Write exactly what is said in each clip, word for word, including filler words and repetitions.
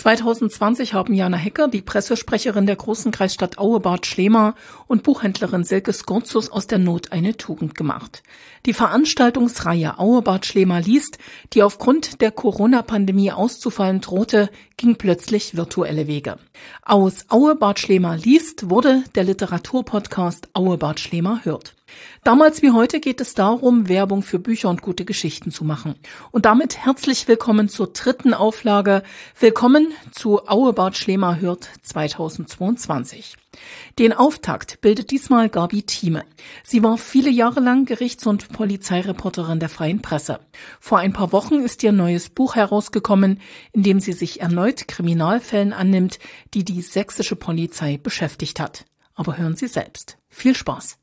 zwanzig zwanzig haben Jana Hecker, die Pressesprecherin der großen Kreisstadt Aue-Bad Schlema, und Buchhändlerin Silke Skurzus aus der Not eine Tugend gemacht. Die Veranstaltungsreihe Aue-Bad Schlema liest, die aufgrund der Corona-Pandemie auszufallen drohte, ging plötzlich virtuelle Wege. Aus Aue-Bad Schlema liest wurde der Literaturpodcast Aue-Bad Schlema hört. Damals wie heute geht es darum, Werbung für Bücher und gute Geschichten zu machen. Und damit herzlich willkommen zur dritten Auflage. Willkommen zu Aue-Bad Schlema hört zweitausendzweiundzwanzig. Den Auftakt bildet diesmal Gabi Thieme. Sie war viele Jahre lang Gerichts- und Polizeireporterin der Freien Presse. Vor ein paar Wochen ist ihr neues Buch herausgekommen, in dem sie sich erneut Kriminalfällen annimmt, die die sächsische Polizei beschäftigt hat. Aber hören Sie selbst. Viel Spaß!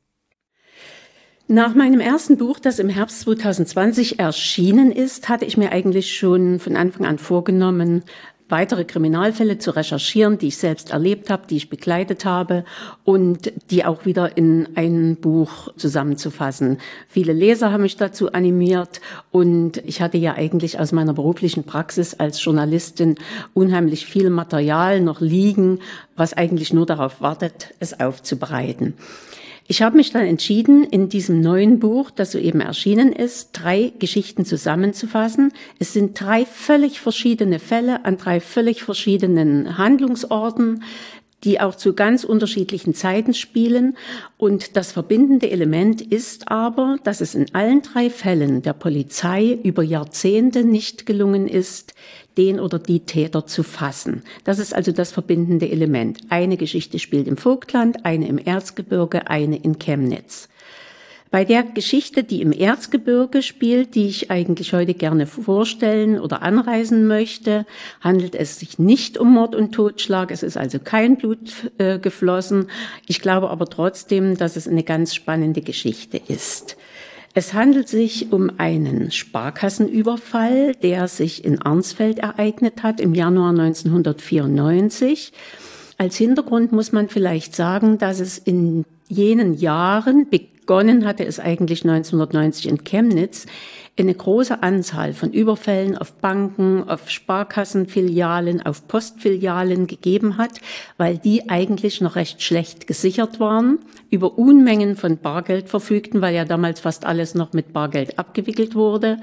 Nach meinem ersten Buch, das im Herbst zweitausendzwanzig erschienen ist, hatte ich mir eigentlich schon von Anfang an vorgenommen, weitere Kriminalfälle zu recherchieren, die ich selbst erlebt habe, die ich begleitet habe und die auch wieder in ein Buch zusammenzufassen. Viele Leser haben mich dazu animiert und ich hatte ja eigentlich aus meiner beruflichen Praxis als Journalistin unheimlich viel Material noch liegen, was eigentlich nur darauf wartet, es aufzubereiten. Ich habe mich dann entschieden, in diesem neuen Buch, das soeben erschienen ist, drei Geschichten zusammenzufassen. Es sind drei völlig verschiedene Fälle an drei völlig verschiedenen Handlungsorten, die auch zu ganz unterschiedlichen Zeiten spielen. Und das verbindende Element ist aber, dass es in allen drei Fällen der Polizei über Jahrzehnte nicht gelungen ist, den oder die Täter zu fassen. Das ist also das verbindende Element. Eine Geschichte spielt im Vogtland, eine im Erzgebirge, eine in Chemnitz. Bei der Geschichte, die im Erzgebirge spielt, die ich eigentlich heute gerne vorstellen oder anreißen möchte, handelt es sich nicht um Mord und Totschlag. Es ist also kein Blut äh, geflossen. Ich glaube aber trotzdem, dass es eine ganz spannende Geschichte ist. Es handelt sich um einen Sparkassenüberfall, der sich in Arnsfeld ereignet hat im Januar neunzehnhundertvierundneunzig. Als Hintergrund muss man vielleicht sagen, dass es in jenen Jahren, begonnen hatte es eigentlich neunzehnhundertneunzig in Chemnitz, eine große Anzahl von Überfällen auf Banken, auf Sparkassenfilialen, auf Postfilialen gegeben hat, weil die eigentlich noch recht schlecht gesichert waren, über Unmengen von Bargeld verfügten, weil ja damals fast alles noch mit Bargeld abgewickelt wurde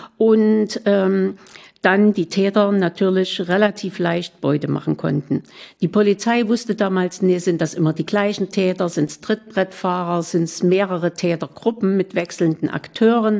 und ähm, dann die Täter natürlich relativ leicht Beute machen konnten. Die Polizei wusste damals, nee, sind das immer die gleichen Täter, sind es Trittbrettfahrer, sind es mehrere Tätergruppen mit wechselnden Akteuren.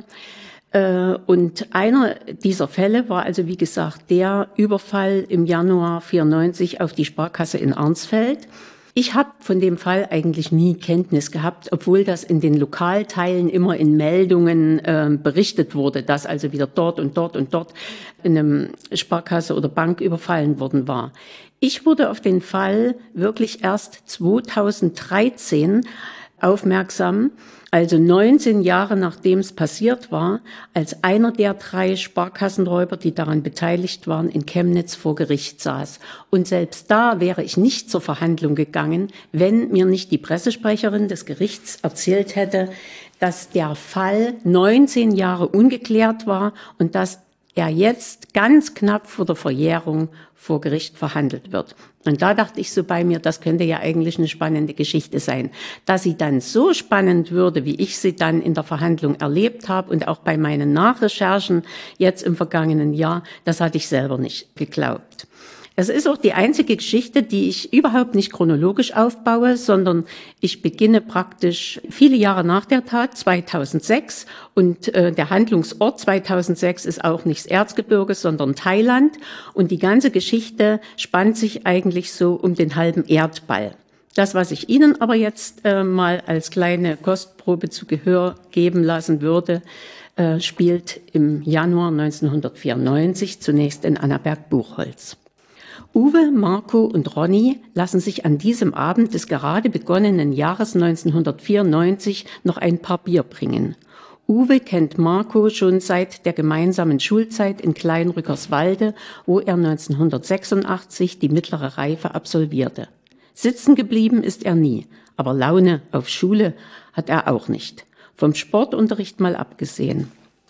Und einer dieser Fälle war also, wie gesagt, der Überfall im Januar vierundneunzig auf die Sparkasse in Arnsfeld. Ich habe von dem Fall eigentlich nie Kenntnis gehabt, obwohl das in den Lokalteilen immer in Meldungen äh, berichtet wurde, dass also wieder dort und dort und dort in einem Sparkasse oder Bank überfallen worden war. Ich wurde auf den Fall wirklich erst zweitausenddreizehn aufmerksam, also neunzehn Jahre nachdem es passiert war, als einer der drei Sparkassenräuber, die daran beteiligt waren, in Chemnitz vor Gericht saß. Und selbst da wäre ich nicht zur Verhandlung gegangen, wenn mir nicht die Pressesprecherin des Gerichts erzählt hätte, dass der Fall neunzehn Jahre ungeklärt war und dass er jetzt ganz knapp vor der Verjährung vor Gericht verhandelt wird. Und da dachte ich so bei mir, das könnte ja eigentlich eine spannende Geschichte sein. Dass sie dann so spannend würde, wie ich sie dann in der Verhandlung erlebt habe und auch bei meinen Nachrecherchen jetzt im vergangenen Jahr, das hatte ich selber nicht geglaubt. Es ist auch die einzige Geschichte, die ich überhaupt nicht chronologisch aufbaue, sondern ich beginne praktisch viele Jahre nach der Tat, zweitausendsechs. Und äh, der Handlungsort zweitausendsechs ist auch nicht das Erzgebirge, sondern Thailand. Und die ganze Geschichte spannt sich eigentlich so um den halben Erdball. Das, was ich Ihnen aber jetzt äh, mal als kleine Kostprobe zu Gehör geben lassen würde, äh, spielt im Januar neunzehnhundertvierundneunzig zunächst in Annaberg-Buchholz. Uwe, Marco und Ronny lassen sich an diesem Abend des gerade begonnenen Jahres neunzehnhundertvierundneunzig noch ein paar Bier bringen. Uwe kennt Marco schon seit der gemeinsamen Schulzeit in Kleinrückerswalde, wo er neunzehnhundertsechsundachtzig die mittlere Reife absolvierte. Sitzen geblieben ist er nie, aber Laune auf Schule hat er auch nicht. Vom Sportunterricht mal abgesehen.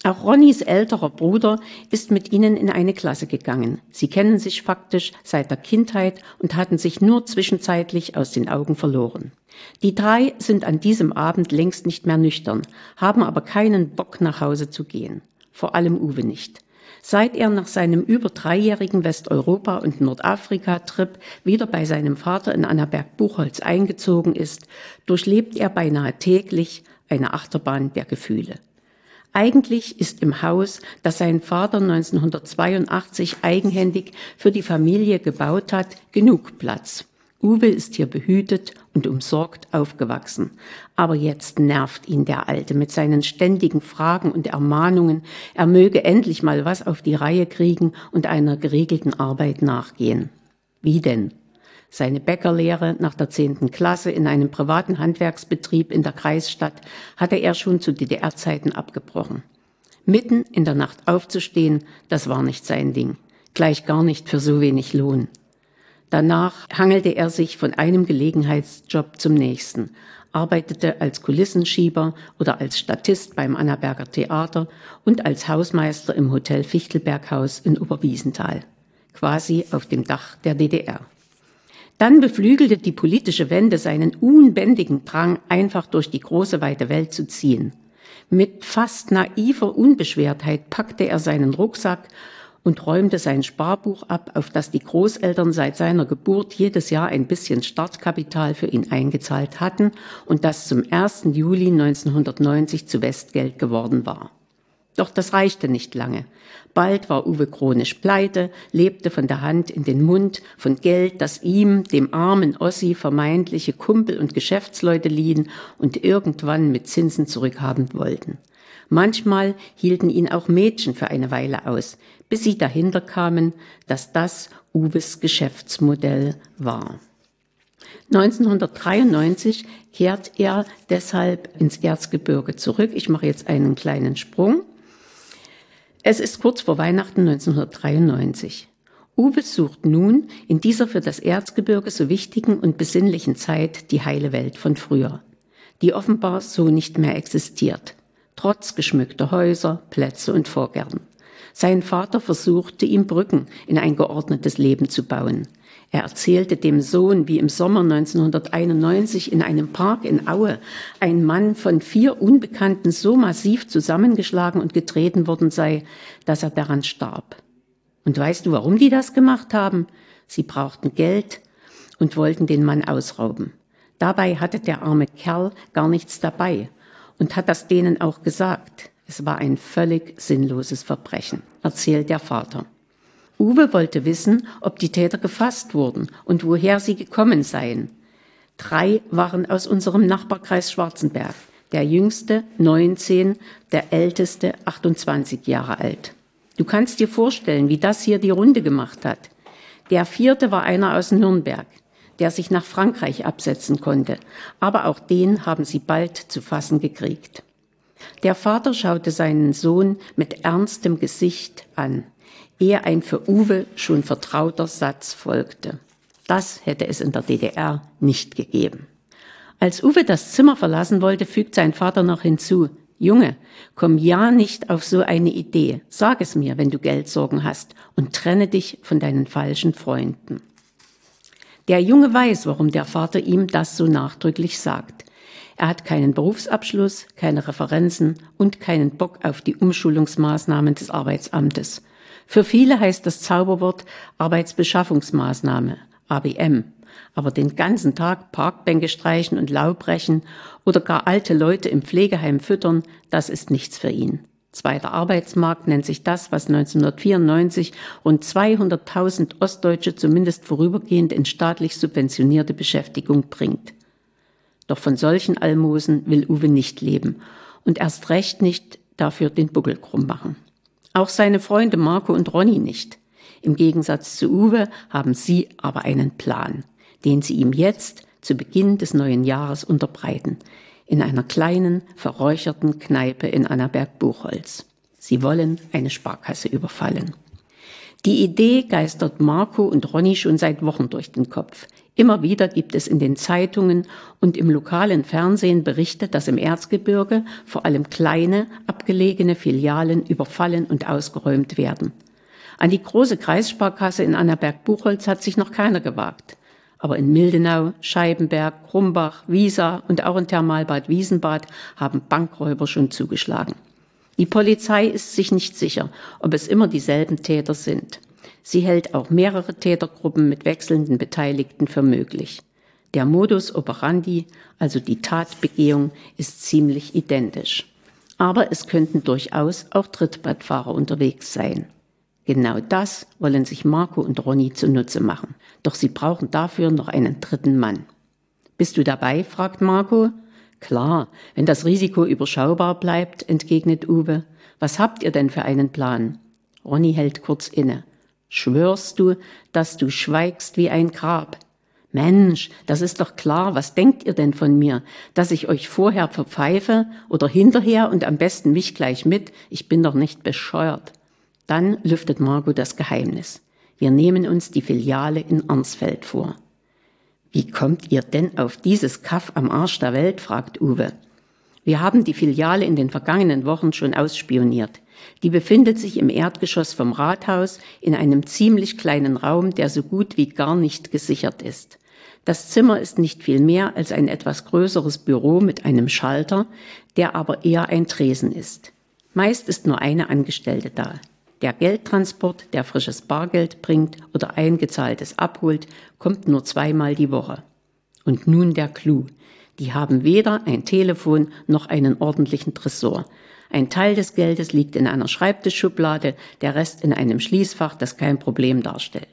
Auch Ronnys älterer Bruder ist mit ihnen in eine Klasse gegangen. Sie kennen sich faktisch seit der Kindheit und hatten sich nur zwischenzeitlich aus den Augen verloren. Die drei sind an diesem Abend längst nicht mehr nüchtern, haben aber keinen Bock nach Hause zu gehen. Vor allem Uwe nicht. Seit er nach seinem über dreijährigen Westeuropa- und Nordafrika-Trip wieder bei seinem Vater in Annaberg-Buchholz eingezogen ist, durchlebt er beinahe täglich eine Achterbahn der Gefühle. Eigentlich ist im Haus, das sein Vater neunzehnhundertzweiundachtzig eigenhändig für die Familie gebaut hat, genug Platz. Uwe ist hier behütet und umsorgt aufgewachsen. Aber jetzt nervt ihn der Alte mit seinen ständigen Fragen und Ermahnungen, er möge endlich mal was auf die Reihe kriegen und einer geregelten Arbeit nachgehen. Wie denn? Seine Bäckerlehre nach der zehnten Klasse in einem privaten Handwerksbetrieb in der Kreisstadt hatte er schon zu D D R-Zeiten abgebrochen. Mitten in der Nacht aufzustehen, das war nicht sein Ding, gleich gar nicht für so wenig Lohn. Danach hangelte er sich von einem Gelegenheitsjob zum nächsten, arbeitete als Kulissenschieber oder als Statist beim Annaberger Theater und als Hausmeister im Hotel Fichtelberghaus in Oberwiesenthal, quasi auf dem Dach der D D R. Dann beflügelte die politische Wende seinen unbändigen Drang, einfach durch die große weite Welt zu ziehen. Mit fast naiver Unbeschwertheit packte er seinen Rucksack und räumte sein Sparbuch ab, auf das die Großeltern seit seiner Geburt jedes Jahr ein bisschen Startkapital für ihn eingezahlt hatten und das zum ersten Juli neunzehnhundertneunzig zu Westgeld geworden war. Doch das reichte nicht lange. Bald war Uwe chronisch pleite, lebte von der Hand in den Mund, von Geld, das ihm, dem armen Ossi, vermeintliche Kumpel und Geschäftsleute liehen und irgendwann mit Zinsen zurückhaben wollten. Manchmal hielten ihn auch Mädchen für eine Weile aus, bis sie dahinter kamen, dass das Uwes Geschäftsmodell war. neunzehnhundertdreiundneunzig kehrt er deshalb ins Erzgebirge zurück. Ich mache jetzt einen kleinen Sprung. Es ist kurz vor Weihnachten neunzehnhundertdreiundneunzig. Uwe sucht nun in dieser für das Erzgebirge so wichtigen und besinnlichen Zeit die heile Welt von früher, die offenbar so nicht mehr existiert, trotz geschmückter Häuser, Plätze und Vorgärten. Sein Vater versuchte, ihm Brücken in ein geordnetes Leben zu bauen. Er erzählte dem Sohn, wie im Sommer neunzehnhunderteinundneunzig in einem Park in Aue ein Mann von vier Unbekannten so massiv zusammengeschlagen und getreten worden sei, dass er daran starb. Und weißt du, warum die das gemacht haben? Sie brauchten Geld und wollten den Mann ausrauben. Dabei hatte der arme Kerl gar nichts dabei und hat das denen auch gesagt. Es war ein völlig sinnloses Verbrechen, erzählt der Vater. Uwe wollte wissen, ob die Täter gefasst wurden und woher sie gekommen seien. Drei waren aus unserem Nachbarkreis Schwarzenberg, der jüngste neunzehn, der älteste achtundzwanzig Jahre alt. Du kannst dir vorstellen, wie das hier die Runde gemacht hat. Der vierte war einer aus Nürnberg, der sich nach Frankreich absetzen konnte, aber auch den haben sie bald zu fassen gekriegt. Der Vater schaute seinen Sohn mit ernstem Gesicht an, ehe ein für Uwe schon vertrauter Satz folgte. Das hätte es in der D D R nicht gegeben. Als Uwe das Zimmer verlassen wollte, fügt sein Vater noch hinzu: Junge, komm ja nicht auf so eine Idee. Sag es mir, wenn du Geldsorgen hast, und trenne dich von deinen falschen Freunden. Der Junge weiß, warum der Vater ihm das so nachdrücklich sagt. Er hat keinen Berufsabschluss, keine Referenzen und keinen Bock auf die Umschulungsmaßnahmen des Arbeitsamtes. Für viele heißt das Zauberwort Arbeitsbeschaffungsmaßnahme, A B M. Aber den ganzen Tag Parkbänke streichen und Laub brechen oder gar alte Leute im Pflegeheim füttern, das ist nichts für ihn. Zweiter Arbeitsmarkt nennt sich das, was neunzehnhundertvierundneunzig rund zweihunderttausend Ostdeutsche zumindest vorübergehend in staatlich subventionierte Beschäftigung bringt. Doch von solchen Almosen will Uwe nicht leben und erst recht nicht dafür den Buckel krumm machen. Auch seine Freunde Marco und Ronny nicht. Im Gegensatz zu Uwe haben sie aber einen Plan, den sie ihm jetzt zu Beginn des neuen Jahres unterbreiten, in einer kleinen, verräucherten Kneipe in Annaberg-Buchholz. Sie wollen eine Sparkasse überfallen. Die Idee geistert Marco und Ronny schon seit Wochen durch den Kopf. Immer wieder gibt es in den Zeitungen und im lokalen Fernsehen Berichte, dass im Erzgebirge vor allem kleine, abgelegene Filialen überfallen und ausgeräumt werden. An die große Kreissparkasse in Annaberg-Buchholz hat sich noch keiner gewagt. Aber in Mildenau, Scheibenberg, Krumbach, Wiesa und auch in Thermalbad Wiesenbad haben Bankräuber schon zugeschlagen. Die Polizei ist sich nicht sicher, ob es immer dieselben Täter sind. Sie hält auch mehrere Tätergruppen mit wechselnden Beteiligten für möglich. Der Modus operandi, also die Tatbegehung, ist ziemlich identisch. Aber es könnten durchaus auch Trittbrettfahrer unterwegs sein. Genau das wollen sich Marco und Ronny zunutze machen. Doch sie brauchen dafür noch einen dritten Mann. »Bist du dabei?« fragt Marco. »Klar, wenn das Risiko überschaubar bleibt«, entgegnet Uwe. »Was habt ihr denn für einen Plan?« Ronny hält kurz inne. »Schwörst du, dass du schweigst wie ein Grab?« »Mensch, das ist doch klar, was denkt ihr denn von mir? Dass ich euch vorher verpfeife oder hinterher und am besten mich gleich mit? Ich bin doch nicht bescheuert.« Dann lüftet Marco das Geheimnis. »Wir nehmen uns die Filiale in Arnsfeld vor.« »Wie kommt ihr denn auf dieses Kaff am Arsch der Welt?« fragt Uwe. »Wir haben die Filiale in den vergangenen Wochen schon ausspioniert. Die befindet sich im Erdgeschoss vom Rathaus in einem ziemlich kleinen Raum, der so gut wie gar nicht gesichert ist. Das Zimmer ist nicht viel mehr als ein etwas größeres Büro mit einem Schalter, der aber eher ein Tresen ist. Meist ist nur eine Angestellte da. Der Geldtransport, der frisches Bargeld bringt oder eingezahltes abholt, kommt nur zweimal die Woche. Und nun der Clou. Die haben weder ein Telefon noch einen ordentlichen Tresor. Ein Teil des Geldes liegt in einer Schreibtischschublade, der Rest in einem Schließfach, das kein Problem darstellt.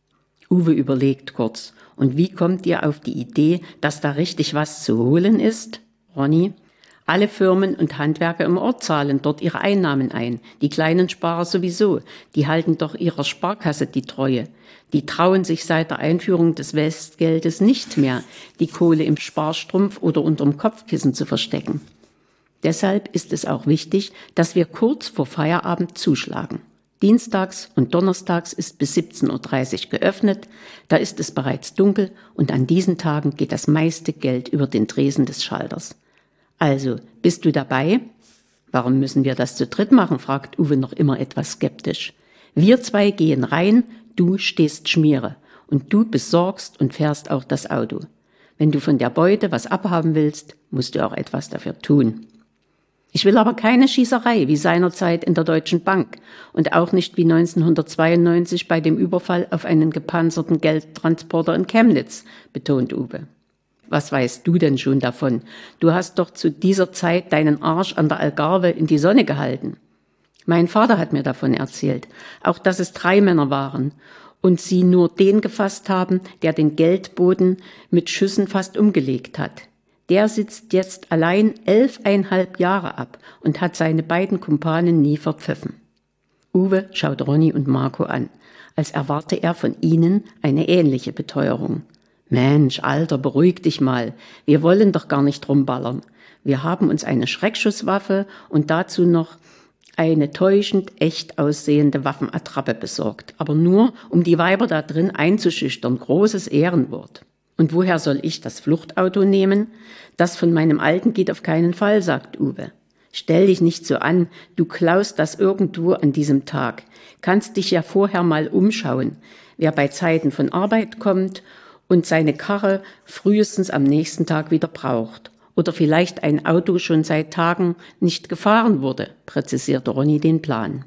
Uwe überlegt kurz. Und wie kommt ihr auf die Idee, dass da richtig was zu holen ist? Ronny? Alle Firmen und Handwerker im Ort zahlen dort ihre Einnahmen ein. Die kleinen Sparer sowieso. Die halten doch ihrer Sparkasse die Treue. Die trauen sich seit der Einführung des Westgeldes nicht mehr, die Kohle im Sparstrumpf oder unterm Kopfkissen zu verstecken. Deshalb ist es auch wichtig, dass wir kurz vor Feierabend zuschlagen. Dienstags und donnerstags ist bis siebzehn Uhr dreißig geöffnet, da ist es bereits dunkel und an diesen Tagen geht das meiste Geld über den Tresen des Schalters. Also, bist du dabei? Warum müssen wir das zu dritt machen, fragt Uwe noch immer etwas skeptisch. Wir zwei gehen rein, du stehst Schmiere und du besorgst und fährst auch das Auto. Wenn du von der Beute was abhaben willst, musst du auch etwas dafür tun. Ich will aber keine Schießerei wie seinerzeit in der Deutschen Bank und auch nicht wie neunzehnhundertzweiundneunzig bei dem Überfall auf einen gepanzerten Geldtransporter in Chemnitz, betont Uwe. Was weißt du denn schon davon? Du hast doch zu dieser Zeit deinen Arsch an der Algarve in die Sonne gehalten. Mein Vater hat mir davon erzählt, auch dass es drei Männer waren und sie nur den gefasst haben, der den Geldboten mit Schüssen fast umgelegt hat. Der sitzt jetzt allein elfeinhalb Jahre ab und hat seine beiden Kumpanen nie verpfiffen. Uwe schaut Ronny und Marco an, als erwarte er von ihnen eine ähnliche Beteuerung. Mensch, Alter, beruhig dich mal. Wir wollen doch gar nicht rumballern. Wir haben uns eine Schreckschusswaffe und dazu noch eine täuschend echt aussehende Waffenattrappe besorgt. Aber nur, um die Weiber da drin einzuschüchtern. Großes Ehrenwort. Und woher soll ich das Fluchtauto nehmen? Das von meinem Alten geht auf keinen Fall, sagt Uwe. Stell dich nicht so an, du klaust das irgendwo an diesem Tag. Kannst dich ja vorher mal umschauen, wer bei Zeiten von Arbeit kommt und seine Karre frühestens am nächsten Tag wieder braucht. Oder vielleicht ein Auto schon seit Tagen nicht gefahren wurde, präzisierte Ronny den Plan.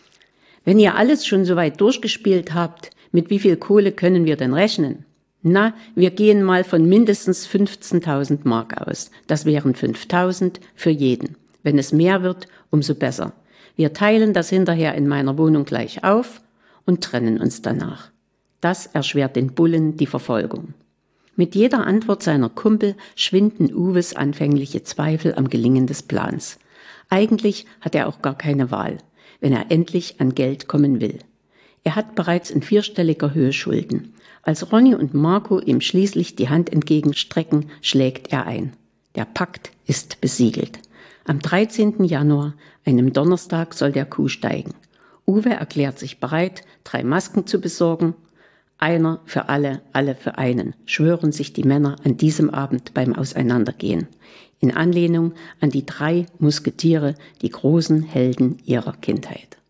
Wenn ihr alles schon so weit durchgespielt habt, mit wie viel Kohle können wir denn rechnen? Na, wir gehen mal von mindestens fünfzehntausend Mark aus. Das wären fünftausend für jeden. Wenn es mehr wird, umso besser. Wir teilen das hinterher in meiner Wohnung gleich auf und trennen uns danach. Das erschwert den Bullen die Verfolgung. Mit jeder Antwort seiner Kumpel schwinden Uwes anfängliche Zweifel am Gelingen des Plans. Eigentlich hat er auch gar keine Wahl, wenn er endlich an Geld kommen will. Er hat bereits in vierstelliger Höhe Schulden. Als Ronny und Marco ihm schließlich die Hand entgegenstrecken, schlägt er ein. Der Pakt ist besiegelt. Am dreizehnten Januar, einem Donnerstag, soll der Coup steigen. Uwe erklärt sich bereit, drei Masken zu besorgen. Einer für alle, alle für einen, schwören sich die Männer an diesem Abend beim Auseinandergehen. In Anlehnung an die drei Musketiere, die großen Helden ihrer Kindheit.